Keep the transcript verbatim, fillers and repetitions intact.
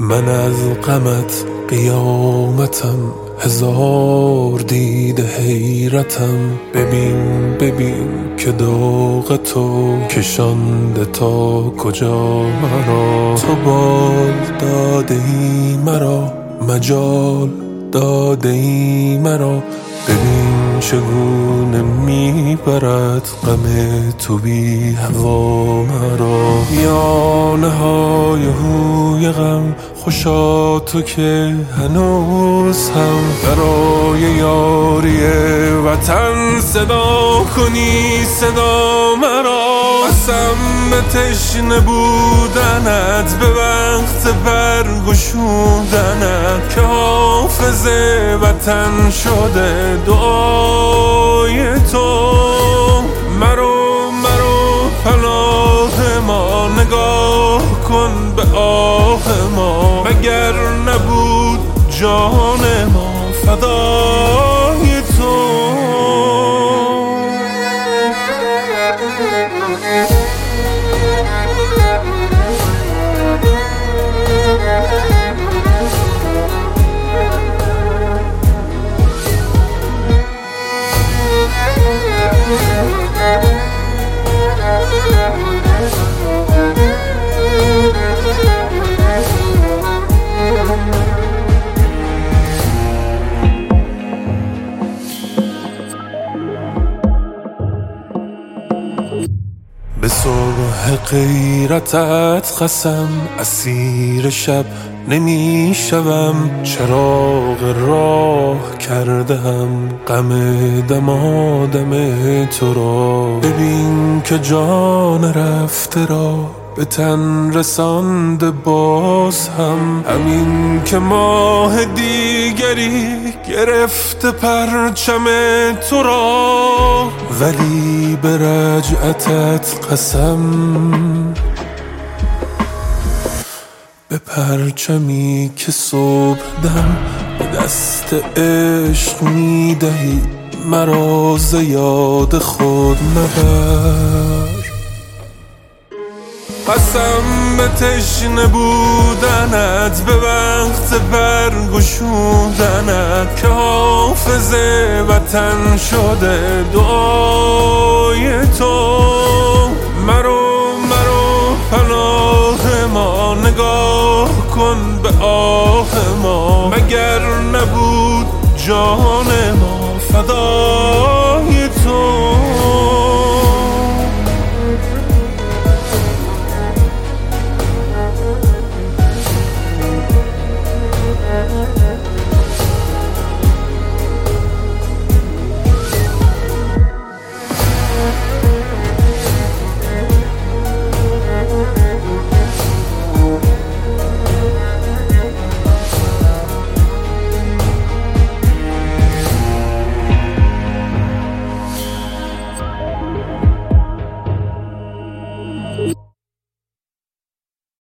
من از غمت قیامتم، هزار دیده حیرتم. ببین ببین که داغ تو کشانده تا کجا مرا. تو بال داده ای مرا، مجال داده ای مرا. ببین چگونه میبرد غم تو بی هوا مرا. میانه های هوی غم خوشا تو که هنوز هم برای یاری وطن صدا کنی صدا مرا. قسم به تشنه بودنت، به وقت برگشودنت، که حافظ وطن شده دعای تو. مرو مرو پناه ما، نگاه کن به آه ما. مگر نبود جان ما فدای تو. به صبح غیرتت قسم، اسیر شب نمی شوم. چراغ راه کردم غم دمادم تو را. ببین که جان رفته را به تن رسانده باز هم. همین که ماه دیگری گرفته پرچم تو را. ولی به رجعتت قسم، به پرچمی که صبح دم به دست عشق میدهی مرا. ز یاد خود مبر. قسم به تشنه بودنت، به وقت برگشودنت، که حافظ وطن شده دعای تو. مرو مرو پناه ما، نگاه کن به آه ما. مگر نبود جان ما فدای تو.